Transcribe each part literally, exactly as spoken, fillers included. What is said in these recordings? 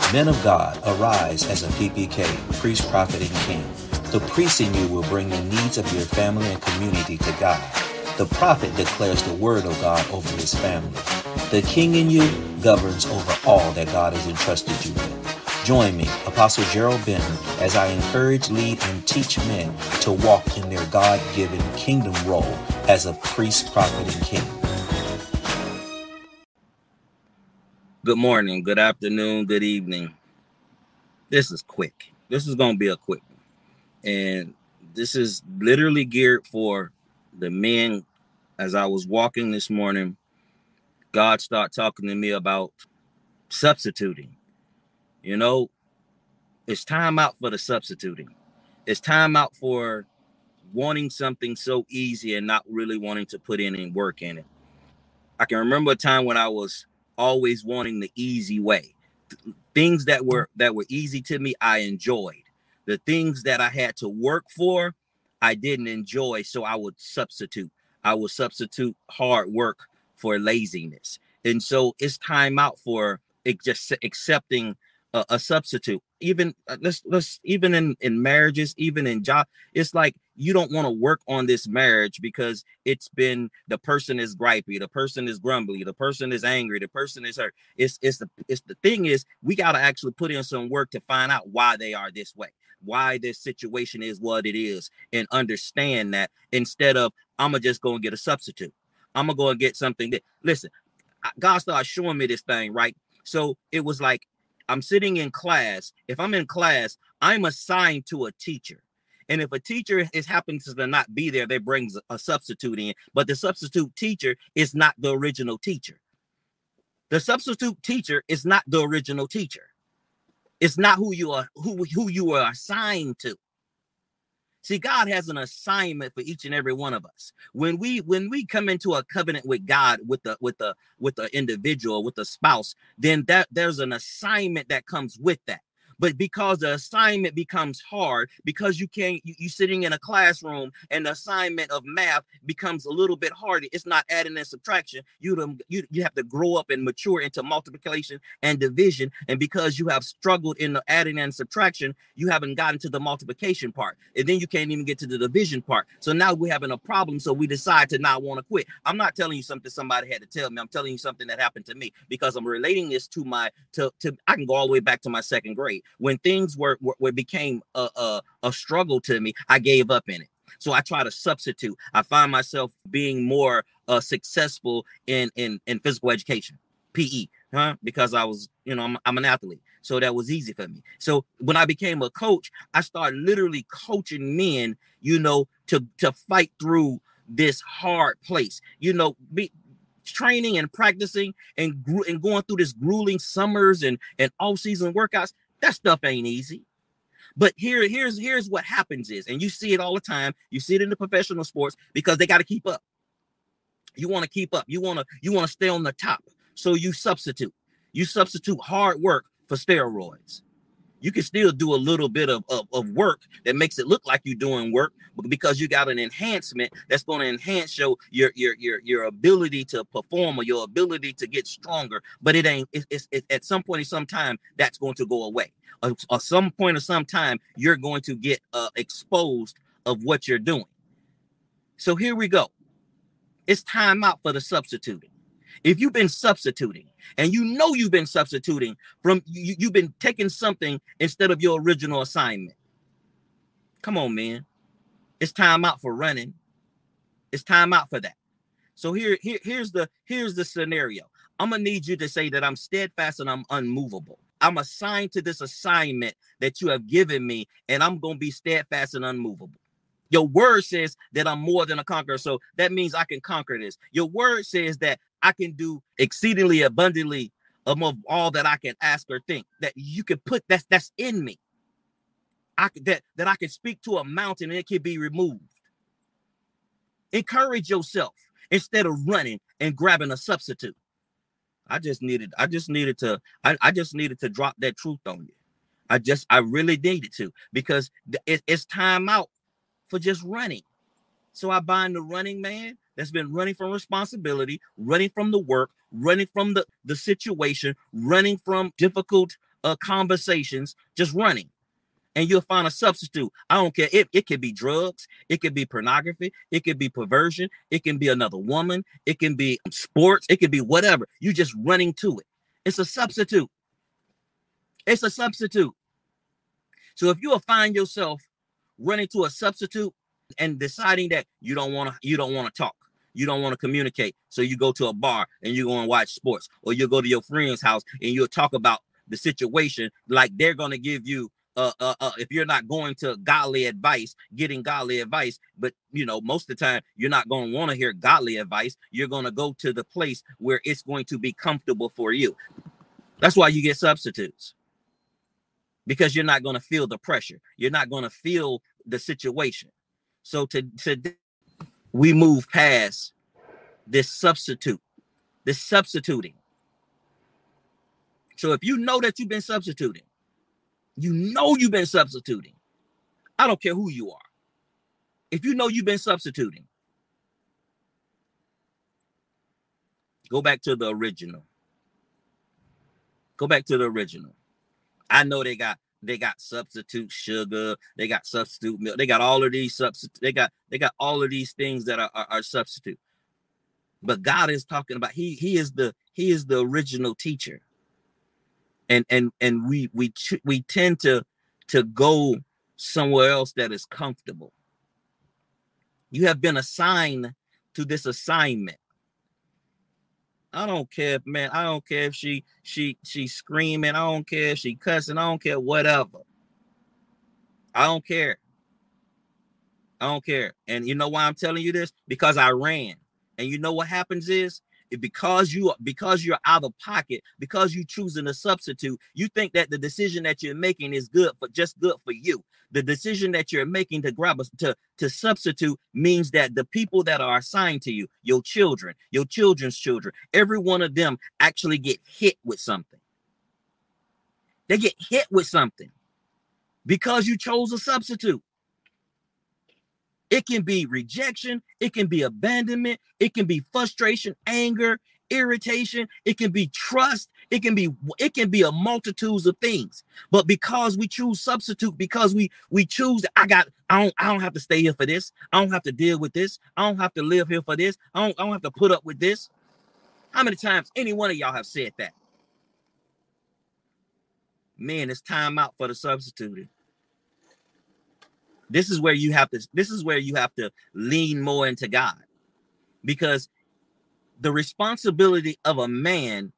Men of God, arise as a P P K, priest, prophet, and king. The priest in you will bring the needs of your family and community to God. The prophet declares the word of God over his family. The king in you governs over all that God has entrusted you with. Join me, Apostle Gerald Benton, as I encourage, lead, and teach men to walk in their God-given kingdom role as a priest, prophet, and king. Good morning, good afternoon, good evening. This is quick. This is going to be a quick one. And this is literally geared for the men. As I was walking this morning, God started talking to me about substituting. You know, it's time out for the substituting. It's time out for wanting something so easy and not really wanting to put in and work in it. I can remember a time when I was always wanting the easy way. Things that were that were easy to me, I enjoyed. The things that I had to work for, I didn't enjoy, so I would substitute. I would substitute hard work for laziness. And so it's time out for it just accepting a, a substitute. Even uh, let's let's even in in marriages, even in job, it's like you don't want to work on this marriage because it's been the person is gripey, the person is grumbly, the person is angry, the person is hurt. It's it's the it's the thing is we got to actually put in some work to find out why they are this way, why this situation is what it is, and understand that instead of I'm gonna just go and get a substitute. I'm gonna go and get something that listen, God started showing me this thing, right? So it was like I'm sitting in class. If I'm in class, I'm assigned to a teacher. And if a teacher is happens to not be there, they brings a substitute in, but the substitute teacher is not the original teacher. The substitute teacher is not the original teacher. It's not who you are, who, who you are assigned to. See, God has an assignment for each and every one of us. When we when we come into a covenant with God, with the with the with the individual, with the spouse, then that there's an assignment that comes with that. But because the assignment becomes hard, because you can't, you, you sitting in a classroom and the assignment of math becomes a little bit harder. It's not adding and subtraction. You, you, you have to grow up and mature into multiplication and division. And because you have struggled in the adding and subtraction, you haven't gotten to the multiplication part. And then you can't even get to the division part. So now we're having a problem. So we decide to not want to quit. I'm not telling you something somebody had to tell me. I'm telling you something that happened to me because I'm relating this to my, to, to I can go all the way back to my second grade. When things were, were, were became a, a, a struggle to me, I gave up in it. So I try to substitute. I find myself being more uh, successful in, in, in physical education, P E, huh? Because I was, you know, I'm, I'm an athlete. So that was easy for me. So when I became a coach, I started literally coaching men, you know, to, to fight through this hard place, you know, be, training and practicing and, gru- and going through this grueling summers and, and off-season workouts. That stuff ain't easy. But here, here's here's what happens is, and you see it all the time. You see it in the professional sports because they got to keep up. You want to keep up. You want to you want to stay on the top. So you substitute. You substitute hard work for steroids. You can still do a little bit of, of, of work that makes it look like you're doing work because you got an enhancement that's going to enhance your, your your your your ability to perform or your ability to get stronger. But it ain't. It, it's it, at some point in some time that's going to go away. Or, or some point of some time you're going to get uh, exposed of what you're doing. So here we go. It's time out for the substituting. If you've been substituting and you know you've been substituting from you, you've been taking something instead of your original assignment. Come on, man. It's time out for running. It's time out for that. So here, here, here's the here's the scenario. I'm gonna need you to say that I'm steadfast and I'm unmovable. I'm assigned to this assignment that you have given me, and I'm gonna be steadfast and unmovable. Your word says that I'm more than a conqueror. So that means I can conquer this. Your word says that I can do exceedingly abundantly above all that I can ask or think. That you can put that's that's in me. I that that I can speak to a mountain and it can be removed. Encourage yourself instead of running and grabbing a substitute. I just needed, I just needed to, I, I just needed to drop that truth on you. I just, I really needed to because it, it's time out for just running. So I bind the running man that's been running from responsibility, running from the work, running from the, the situation, running from difficult uh, conversations just running. And you'll find a substitute. I don't care. It, it could be drugs. It could be pornography. It could be perversion. It can be another woman. It can be sports. It could be whatever. You just running to it. It's a substitute. It's a substitute. So if you will find yourself running to a substitute and deciding that you don't want to, you don't want to talk, you don't want to communicate, so you go to a bar and you go and watch sports, or you'll go to your friend's house and you'll talk about the situation like they're going to give you. Uh, uh, uh, if you're not going to godly advice, getting godly advice, but you know, most of the time you're not going to want to hear godly advice. You're going to go to the place where it's going to be comfortable for you. That's why you get substitutes, because you're not going to feel the pressure. You're not going to feel the situation. So to, to we move past this substitute, this substituting. So if you know that you've been substituting, you know you've been substituting. I don't care who you are. If you know you've been substituting, go back to the original. Go back to the original. I know they got they got substitute sugar, they got substitute milk, they got all of these substitute, they got they got all of these things that are, are, are substitute. But God is talking about he he is the he is the original teacher. And and and we we we tend to to go somewhere else that is comfortable. You have been assigned to this assignment. I don't care, if, man. I don't care if she she she's screaming. I don't care if she cussing. I don't care, whatever. I don't care. I don't care. And you know why I'm telling you this? Because I ran. And you know what happens is, because you because you're out of pocket, because you choosing a substitute, you think that the decision that you're making is good for just good for you. The decision that you're making to grab a, to to substitute means that the people that are assigned to you, your children, your children's children, every one of them actually get hit with something. They get hit with something because you chose a substitute. It can be rejection. It can be abandonment. It can be frustration, anger, irritation. It can be trust. It can be it can be a multitude of things. But because we choose substitute, because we we choose, I got I don't I don't have to stay here for this. I don't have to deal with this. I don't have to live here for this. I don't I don't have to put up with this. How many times any one of y'all have said that? Man, it's time out for the substitute. This is where you have to, this is where you have to lean more into God, because the responsibility of a man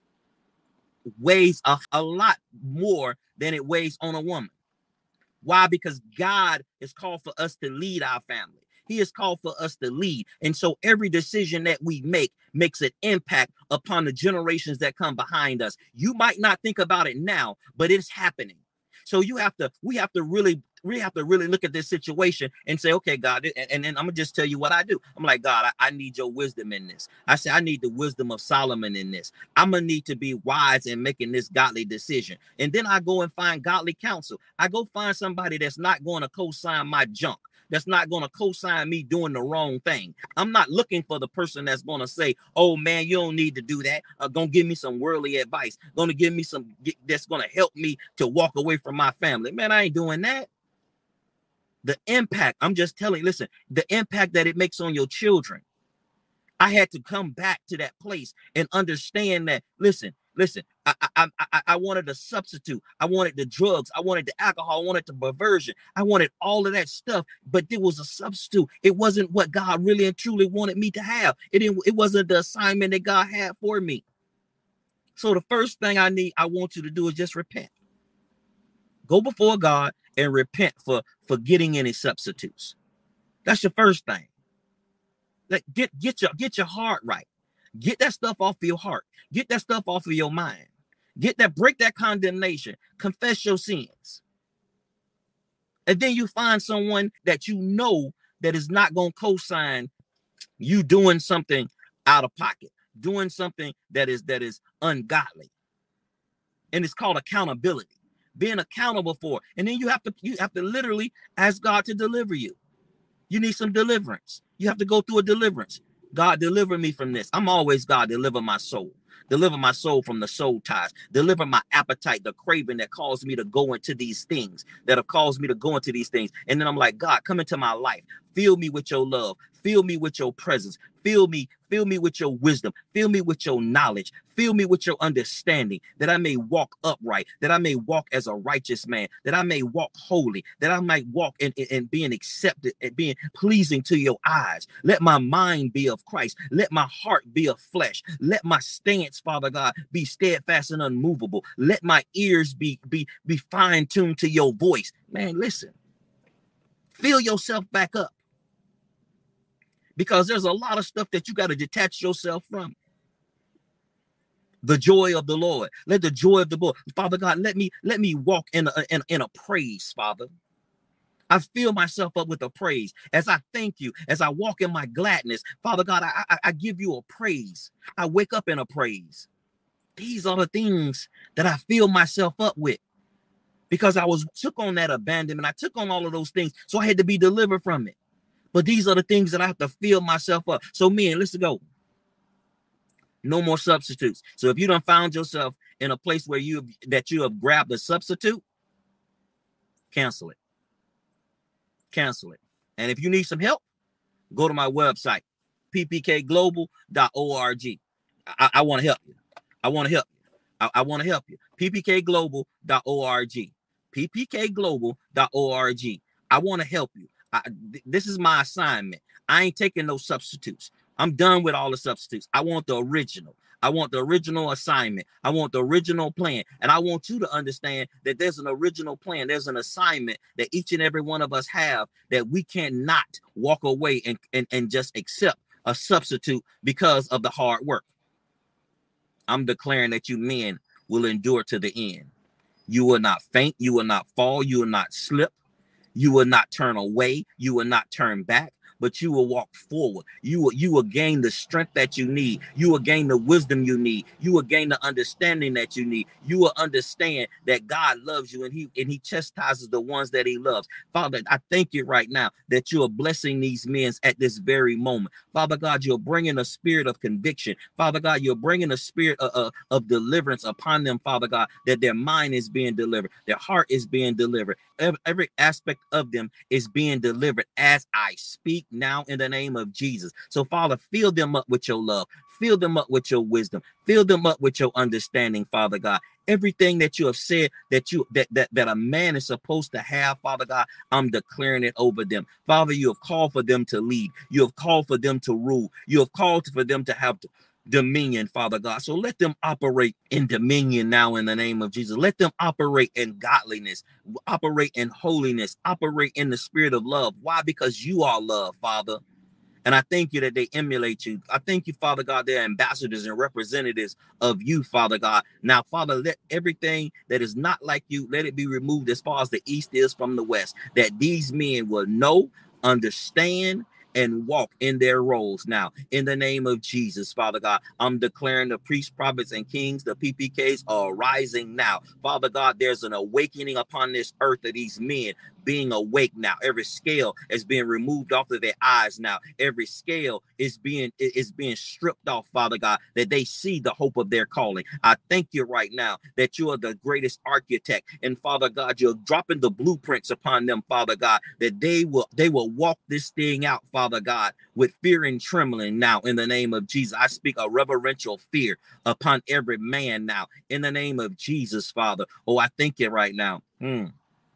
weighs a, a lot more than it weighs on a woman. Why? Because God is called for us to lead our family. He is called for us to lead. And so every decision that we make makes an impact upon the generations that come behind us. You might not think about it now, but it's happening. So you have to, we have to really, we have to really look at this situation and say, okay, God, and, and then I'm gonna just tell you what I do. I'm like, God, I, I need your wisdom in this. I say, I need the wisdom of Solomon in this. I'm gonna need to be wise in making this godly decision. And then I go and find godly counsel. I go find somebody that's not going to co-sign my junk. That's not going to co-sign me doing the wrong thing. I'm not looking for the person that's going to say, oh man, you don't need to do that. Uh, going to give me some worldly advice. Going to give me some that's going to help me to walk away from my family. Man, I ain't doing that. The impact, I'm just telling you, listen, the impact that it makes on your children. I had to come back to that place and understand that, listen, listen, I, I, I, I wanted a substitute. I wanted the drugs. I wanted the alcohol. I wanted the perversion. I wanted all of that stuff, but there was a substitute. It wasn't what God really and truly wanted me to have. It didn't, it wasn't the assignment that God had for me. So the first thing I need, I want you to do is just repent. Go before God and repent for, for getting any substitutes. That's your first thing. Like get, get your, get your heart right. Get that stuff off of your heart. Get that stuff off of your mind. Get that, break that condemnation. Confess your sins. And then you find someone that you know that is not going to co-sign you doing something out of pocket, doing something that is that is ungodly. And it's called accountability. Being accountable for. And then you have to you have to literally ask God to deliver you. You need some deliverance. You have to go through a deliverance. God, deliver me from this. I'm always, God, deliver my soul. Deliver my soul from the soul ties. Deliver my appetite, the craving that caused me to go into these things, that have caused me to go into these things. And then I'm like, God, come into my life. Fill me with your love. Fill me with your presence. Fill me, fill me with your wisdom. Fill me with your knowledge. Fill me with your understanding, that I may walk upright, that I may walk as a righteous man, that I may walk holy, that I might walk in, in, in being accepted and being pleasing to your eyes. Let my mind be of Christ. Let my heart be of flesh. Let my stance, Father God, be steadfast and unmovable. Let my ears be, be, be fine-tuned to your voice. Man, listen. Fill yourself back up. Because there's a lot of stuff that you got to detach yourself from. The joy of the Lord. Let the joy of the Lord, Father God, let me let me walk in a, in, in a praise, Father. I fill myself up with a praise as I thank you, as I walk in my gladness. Father God, I, I, I give you a praise. I wake up in a praise. These are the things that I fill myself up with, because I was took on that abandonment. I took on all of those things, so I had to be delivered from it. But these are the things that I have to fill myself up. So men, let's go. No more substitutes. So if you done found yourself in a place where you that you have grabbed a substitute, cancel it. Cancel it. And if you need some help, go to my website, p p k global dot org. I, I want to help you. I want to help you. I, I want to help you. p p k global dot org. p p k global dot org. I want to help you. I, th- this is my assignment. I ain't taking no substitutes. I'm done with all the substitutes. I want the original. I want the original assignment. I want the original plan. And I want you to understand that there's an original plan. There's an assignment that each and every one of us have, that we cannot walk away and, and, and just accept a substitute because of the hard work. I'm declaring that you men will endure to the end. You will not faint. You will not fall. You will not slip. You will not turn away. You will not turn back, but you will walk forward. You will, you will gain the strength that you need. You will gain the wisdom you need. You will gain the understanding that you need. You will understand that God loves you, and he, and he chastises the ones that he loves. Father, I thank you right now that you are blessing these men at this very moment. Father God, you're bringing a spirit of conviction. Father God, you're bringing a spirit of, of, of deliverance upon them, Father God, that their mind is being delivered. Their heart is being delivered. Every, every aspect of them is being delivered as I speak now in the name of Jesus. So Father, fill them up with your love. Fill them up with your wisdom. Fill them up with your understanding, Father God. Everything that you have said that you that, that that a man is supposed to have, Father God, I'm declaring it over them. Father, you have called for them to lead. You have called for them to rule. You have called for them to have dominion, Father God. So let them operate in dominion now in the name of Jesus. Let them operate in godliness, operate in holiness, operate in the spirit of love. Why? Because you are love, Father. And I thank you that they emulate you. I thank you, Father God, they're ambassadors and representatives of you, Father God. Now, Father, let everything that is not like you, let it be removed as far as the east is from the west, that these men will know, understand, and walk in their roles now. In the name of Jesus, Father God, I'm declaring the priests, prophets, and kings, the P P Ks are rising now. Father God, there's an awakening upon this earth of these men being awake now. Every scale is being removed off of their eyes now. Every scale is being is being stripped off, Father God, that they see the hope of their calling. I thank you right now that you are the greatest architect, and Father God, you're dropping the blueprints upon them, Father God, that they will they will walk this thing out, Father God, with fear and trembling now. In the name of Jesus, I speak a reverential fear upon every man now. In the name of Jesus, Father. Oh, I thank you right now. Hmm.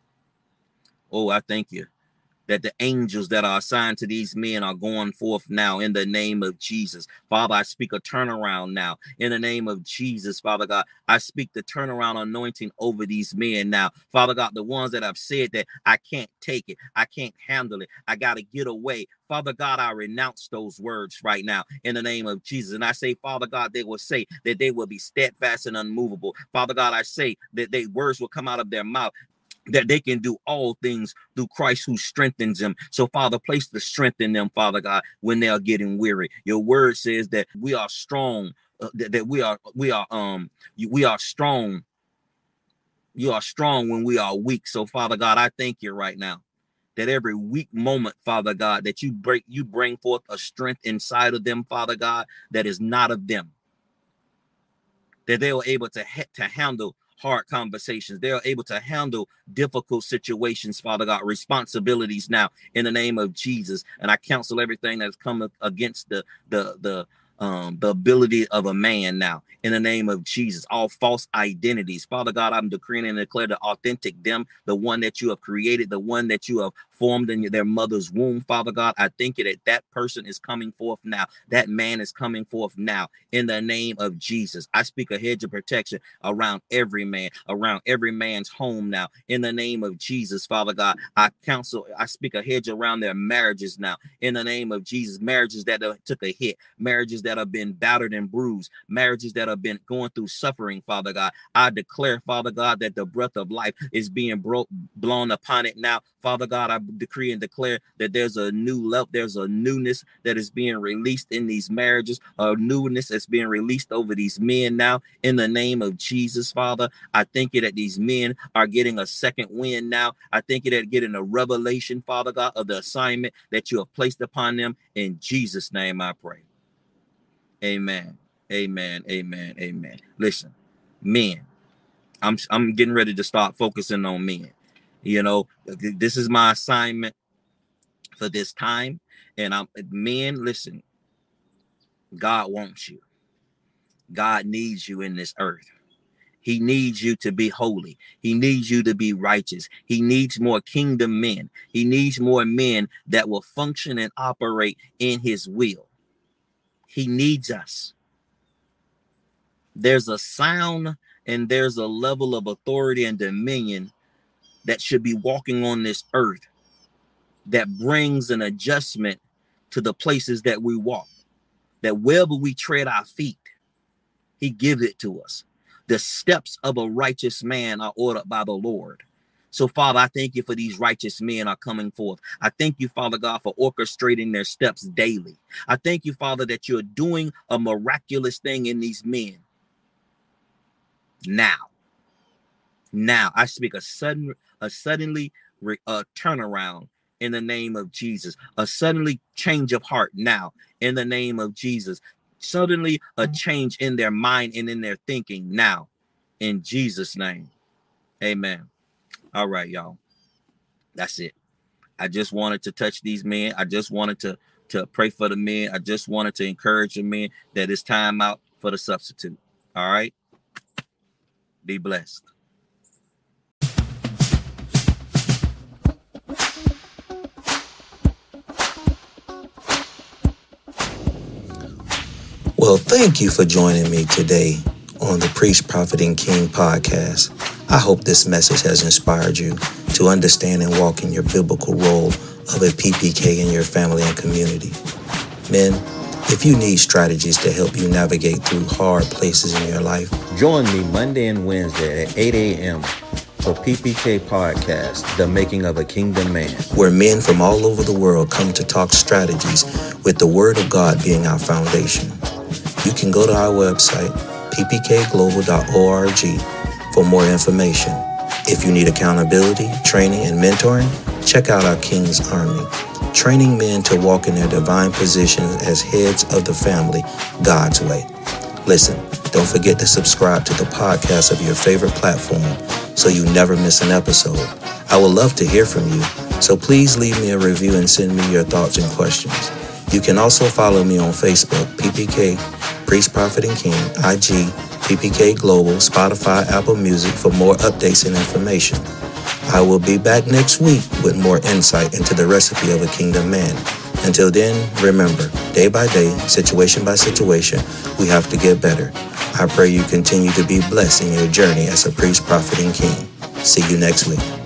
Oh, I thank you that the angels that are assigned to these men are going forth now in the name of Jesus. Father, I speak a turnaround now in the name of Jesus, Father God. I speak the turnaround anointing over these men now. Father God, the ones that have said that I can't take it, I can't handle it, I got to get away. Father God, I renounce those words right now in the name of Jesus. And I say, Father God, they will say that they will be steadfast and unmovable. Father God, I say that they words will come out of their mouth, that they can do all things through Christ who strengthens them. So, Father, place the strength in them, Father God, when they are getting weary. Your word says that we are strong, uh, that, that we are, we are, um, we are strong. You are strong when we are weak. So, Father God, I thank you right now that every weak moment, Father God, that you break, you bring forth a strength inside of them, Father God, that is not of them. That they are able to, ha- to handle hard conversations. They are able to handle difficult situations, Father God, responsibilities now in the name of Jesus. And I counsel everything that's come against the, the, the, um, the ability of a man now in the name of Jesus. All false identities, Father God, I'm decreeing and declare the authentic them, the one that you have created, the one that you have formed in their mother's womb, Father God. I think that that person is coming forth now. That man is coming forth now in the name of Jesus. I speak a hedge of protection around every man, around every man's home now in the name of Jesus, Father God. I counsel, I speak a hedge around their marriages now in the name of Jesus. Marriages that uh, took a hit, marriages that have been battered and bruised, marriages that have been going through suffering, Father God. I declare, Father God, that the breath of life is being bro- blown upon it now. Father God, I decree and declare that there's a new love, there's a newness that is being released in these marriages, a newness that's being released over these men now in the name of Jesus, Father. I thank you that these men are getting a second wind now. I thank you that getting a revelation, Father God, of the assignment that you have placed upon them. In Jesus' name I pray. Amen. Amen. Amen. Amen. Listen, men, I'm I'm getting ready to start focusing on men. You know, this is my assignment for this time. And I'm men, listen, God wants you. God needs you in this earth. He needs you to be holy. He needs you to be righteous. He needs more kingdom men. He needs more men that will function and operate in his will. He needs us. There's a sound and there's a level of authority and dominion that should be walking on this earth that brings an adjustment to the places that we walk, that wherever we tread our feet, he gives it to us. The steps of a righteous man are ordered by the Lord. So, Father, I thank you for these righteous men are coming forth. I thank you, Father God, for orchestrating their steps daily. I thank you, Father, that you're doing a miraculous thing in these men. Now, now I speak a sudden, a suddenly uh, turnaround in the name of Jesus, a suddenly change of heart now in the name of Jesus, suddenly a change in their mind and in their thinking now in Jesus' name. Amen. All right, y'all. That's it. I just wanted to touch these men. I just wanted to, to pray for the men. I just wanted to encourage the men that it's time out for the substitute. All right. Be blessed. Well, thank you for joining me today on the Priest, Prophet, and King podcast. I hope this message has inspired you to understand and walk in your biblical role of a P P K in your family and community. Men, if you need strategies to help you navigate through hard places in your life, join me Monday and Wednesday at eight a.m. for P P K Podcast, The Making of a Kingdom Man, where men from all over the world come to talk strategies with the Word of God being our foundation. You can go to our website, p p k global dot org, for more information. If you need accountability, training, and mentoring, check out our King's Army, training men to walk in their divine positions as heads of the family God's way. Listen, don't forget to subscribe to the podcast of your favorite platform so you never miss an episode. I would love to hear from you, so please leave me a review and send me your thoughts and questions. You can also follow me on Facebook, P P K, Priest, Prophet, and King, I G, P P K Global, Spotify, Apple Music for more updates and information. I will be back next week with more insight into the recipe of a kingdom man. Until then, remember, day by day, situation by situation, we have to get better. I pray you continue to be blessed in your journey as a priest, prophet, and king. See you next week.